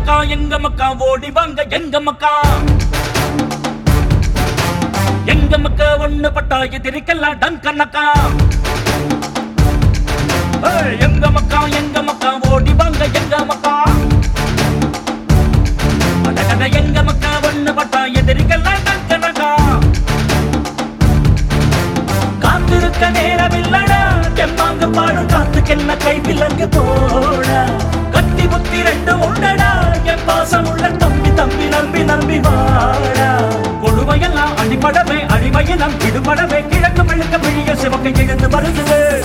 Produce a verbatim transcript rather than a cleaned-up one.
மக்கா எங்க மக்கா ஓடி வாங்க எங்க மக்கா எங்க மக்கா ஒண்ணு பட்டா எதிரிக்கெல்லாம் டங்கனக்கா எங்க மக்கா எங்க மக்கா ஓடி வாங்க எங்க மக்கா அடடட எங்க மக்கா ஒண்ணு பட்டா எதிரிக்கெல்லாம் டங்கனக்கா காத்திருக்க நேரமில்லடா எம்மாங்க பாடும் காத்துக்கென்ன கை விலங்கு போடா கத்தி புத்தி ரெண்டு உண்டடா என் பாசம் உள்ள தம்பி தம்பி நம்பி நம்பி வாடா கொடுமையெல்லாம் அடிபடவே அடிமையினம் விடுபடவே கிழக்கு மெழுக்க விழிய சிவக்கை எழுந்து வருது